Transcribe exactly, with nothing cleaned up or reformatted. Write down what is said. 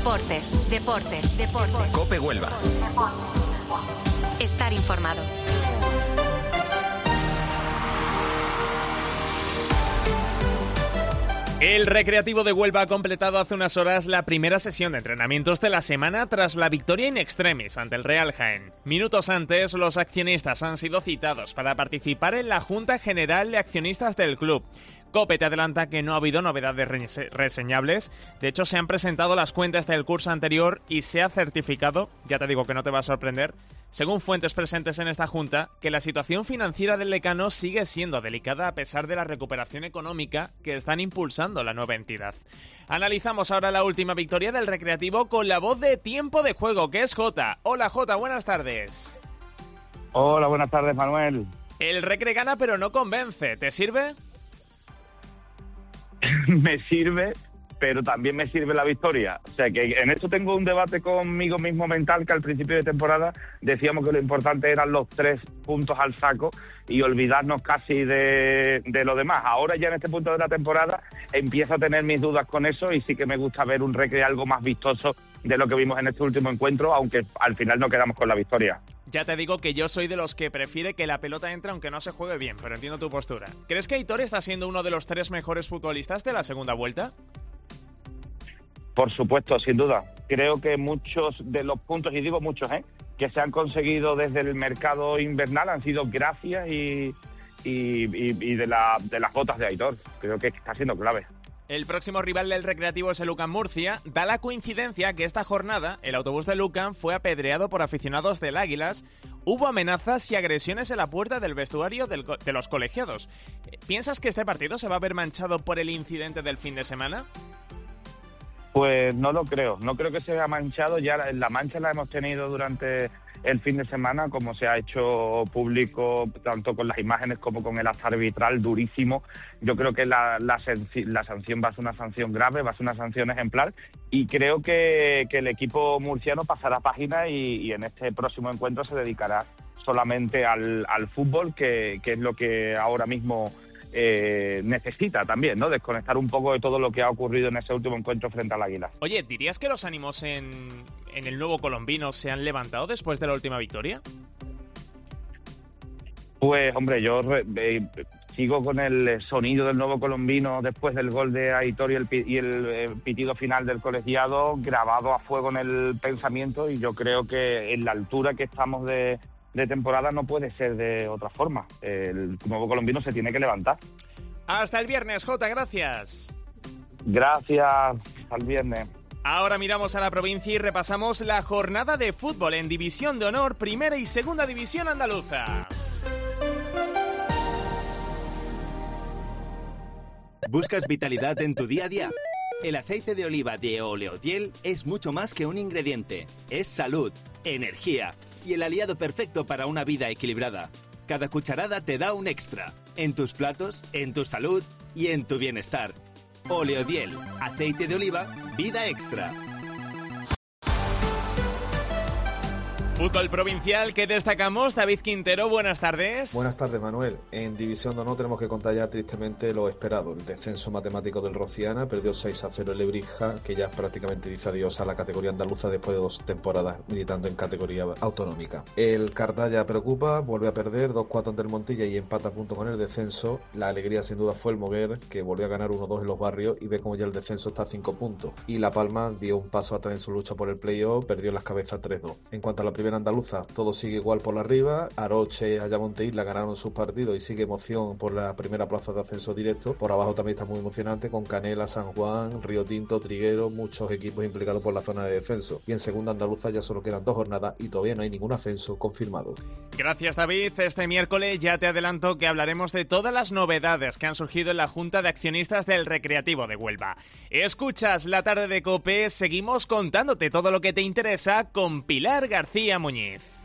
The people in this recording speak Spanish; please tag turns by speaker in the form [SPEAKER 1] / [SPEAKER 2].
[SPEAKER 1] Deportes, deportes, deportes.
[SPEAKER 2] COPE Huelva.
[SPEAKER 1] Estar informado.
[SPEAKER 3] El Recreativo de Huelva ha completado hace unas horas la primera sesión de entrenamientos de la semana tras la victoria in extremis ante el Real Jaén. Minutos antes, los accionistas han sido citados para participar en la Junta General de Accionistas del club. COPE te adelanta que no ha habido novedades reseñables. De hecho, se han presentado las cuentas del curso anterior y se ha certificado, ya te digo que no te va a sorprender, según fuentes presentes en esta junta, que la situación financiera del Lecano sigue siendo delicada a pesar de la recuperación económica que están impulsando la nueva entidad. Analizamos ahora la última victoria del Recreativo con la voz de Tiempo de Juego, que es Jota. Hola Jota, buenas tardes.
[SPEAKER 4] Hola, buenas tardes, Manuel.
[SPEAKER 3] El Recre gana pero no convence, ¿te sirve?
[SPEAKER 4] Me sirve, pero también me sirve la victoria. O sea que en esto tengo un debate conmigo mismo mental, que al principio de temporada decíamos que lo importante eran los tres puntos al saco y olvidarnos casi de, de lo demás. Ahora ya en este punto de la temporada empiezo a tener mis dudas con eso y sí que me gusta ver un Recre algo más vistoso de lo que vimos en este último encuentro, aunque al final no quedamos con la victoria.
[SPEAKER 3] Ya te digo que yo soy de los que prefiere que la pelota entre aunque no se juegue bien, pero entiendo tu postura. ¿Crees que Aitor está siendo uno de los tres mejores futbolistas de la segunda vuelta?
[SPEAKER 4] Por supuesto, sin duda. Creo que muchos de los puntos, y digo muchos, ¿eh? que se han conseguido desde el mercado invernal han sido gracias y, y, y, y de, la, de las botas de Aitor. Creo que está siendo clave.
[SPEAKER 3] El próximo rival del Recreativo es el UCAM Murcia. Da la coincidencia que esta jornada el autobús del UCAM fue apedreado por aficionados del Águilas. Hubo amenazas y agresiones en la puerta del vestuario del, de los colegiados. ¿Piensas que este partido se va a ver manchado por el incidente del fin de semana?
[SPEAKER 4] Pues no lo creo, no creo que se haya manchado. Ya la mancha la hemos tenido durante el fin de semana, como se ha hecho público tanto con las imágenes como con el acta arbitral durísimo. Yo creo que la, la, la sanción va a ser una sanción grave, va a ser una sanción ejemplar, y creo que, que el equipo murciano pasará página y, y en este próximo encuentro se dedicará solamente al, al fútbol, que, que es lo que ahora mismo Eh, necesita también, ¿no? Desconectar un poco de todo lo que ha ocurrido en ese último encuentro frente al Águila.
[SPEAKER 3] Oye, ¿dirías que los ánimos en, en el nuevo colombino se han levantado después de la última victoria?
[SPEAKER 4] Pues, hombre, yo re, eh, sigo con el sonido del nuevo colombino después del gol de Aitor y el, y el eh, pitido final del colegiado grabado a fuego en el pensamiento, y yo creo que en la altura que estamos de de temporada no puede ser de otra forma. El nuevo colombino se tiene que levantar.
[SPEAKER 3] Hasta el viernes, Jota, gracias.
[SPEAKER 4] Gracias, hasta el viernes.
[SPEAKER 3] Ahora miramos a la provincia y repasamos la jornada de fútbol en División de Honor, Primera y Segunda División Andaluza.
[SPEAKER 5] ¿Buscas vitalidad en tu día a día? El aceite de oliva de Oleodiel es mucho más que un ingrediente. Es salud, energía y el aliado perfecto para una vida equilibrada. Cada cucharada te da un extra. En tus platos, en tu salud y en tu bienestar. Oleodiel, aceite de oliva, vida extra.
[SPEAKER 3] Fútbol provincial, ¿qué destacamos? David Quintero, buenas tardes.
[SPEAKER 6] Buenas tardes, Manuel. En División de Honor tenemos que contar ya tristemente lo esperado. El descenso matemático del Rociana perdió seis a cero el Lebrija, que ya prácticamente dice adiós a la categoría andaluza después de dos temporadas militando en categoría autonómica. El Cardalla preocupa, vuelve a perder dos cuatro ante el Montilla y empata a punto con el descenso. La alegría sin duda fue el Moguer, que volvió a ganar uno dos en los barrios y ve como ya el descenso está a cinco puntos. Y La Palma dio un paso atrás en su lucha por el playoff, perdió las cabezas tres dos. En cuanto a la primera andaluza, todo sigue igual por arriba. Aroche, Ayamonte Isla ganaron sus partidos y sigue emoción por la primera plaza de ascenso directo. Por abajo también está muy emocionante con Canela, San Juan, Río Tinto, Triguero, muchos equipos implicados por la zona de descenso. Y en segunda andaluza ya solo quedan dos jornadas y todavía no hay ningún ascenso confirmado.
[SPEAKER 3] Gracias, David. Este miércoles ya te adelanto que hablaremos de todas las novedades que han surgido en la Junta de Accionistas del Recreativo de Huelva. Escuchas La Tarde de COPE, seguimos contándote todo lo que te interesa con Pilar García Muñiz.